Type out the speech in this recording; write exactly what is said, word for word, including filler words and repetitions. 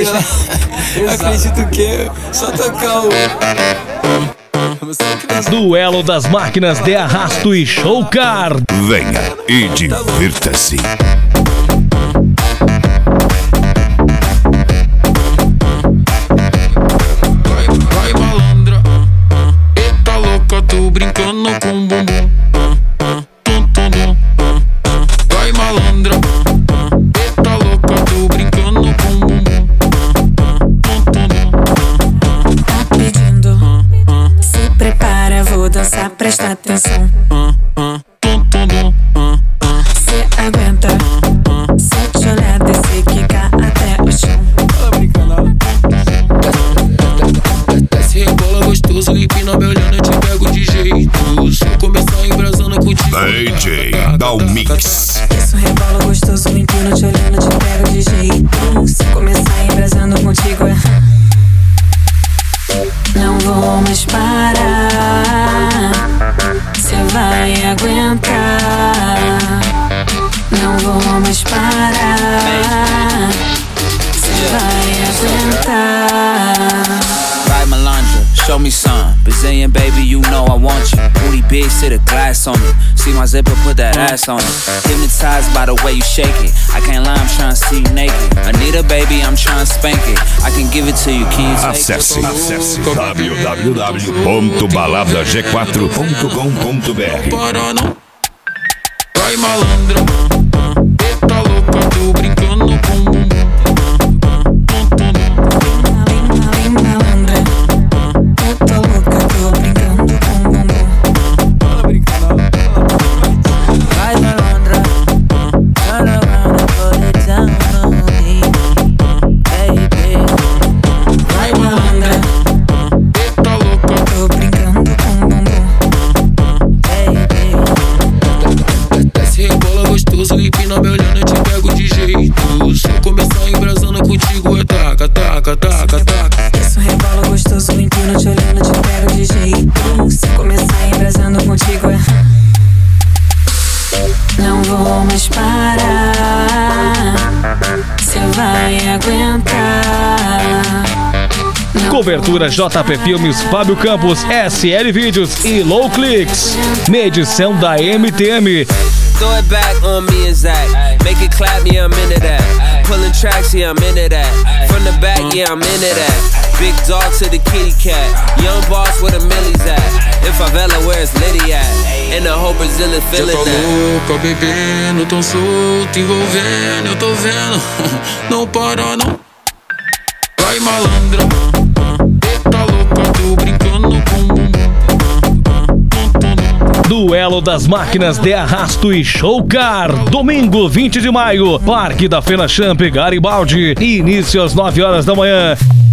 ela acredita o quê? Só tocar o... Duelo das máquinas de arrasto e showcar. Venha e divirta-se. Vai malandra, eita louca, tô brincando com o bumbum. Vai malandra, eita louca, tô brincando com o bumbum. Tá pedindo, se prepara, vou dançar, presta atenção. Cê aguenta, se te olhar, descer, quicar até o chão. Desce, rebola gostoso, empina me olhando, eu te pego de jeito. Se eu começar embrasando contigo, D J dá o mix. Isso, rebola gostoso, empina te olhando, te pego de jeito. Se começar embrasando contigo é... Não vou mais parar, cê vai aguentar. Não vou mais parar, cê vai aguentar. Vai malandra, show me some. Brazilian baby, you know I want you. Booty big, sit a glass on it. See my zipper, put that ass on it. Hypnotized by the way you shake it. I can't lie, I'm trying to see you naked. Anita baby, I'm trying to spank it. I can give it to you, can you take Acesse, it? acesse w w w ponto balada g quatro ponto com ponto b r. para não. Vai malandra, eita louca, tô brincando com o bumbum. Vem malandra, eu tô louca, tô brincando com o bumbum. Vai malandra, turn around and put it down on me, baby. Vai malandra, Eita louca, tô brincando com o bumbum. Baby. desce, rebola gostoso, empina me olhando, eu te pego de jeito. Se eu começar embrasando contigo é taca, taca, taca, taca. Isso, rebola gostoso, empina te olhando, te pego de jeito. Se começar embrasando contigo é... Não vou mais parar, cê vai aguentar. Não Cobertura J P Filmes, Fábio Campos, S L Vídeos e Low Clicks. Na edição da M T M. Throw it back on me and Zach. Make it clap, yeah, I'm into that. Pulling tracks, yeah, I'm into that. From the back, yeah, I'm into that. Big dog to the kitty cat. Young boss where the millies at. In favela, where's Liddy at? And the whole Brazil is Já feeling tô that. louca, bebendo, tão solto, envolvendo, eu tô vendo. Não para não. Vai malandra, eita louca, tô brincando com o bumbum. Duelo das máquinas de arrasto e showcar. Domingo, vinte de maio, Parque da Fena Champ, Garibaldi. Início às nove horas da manhã.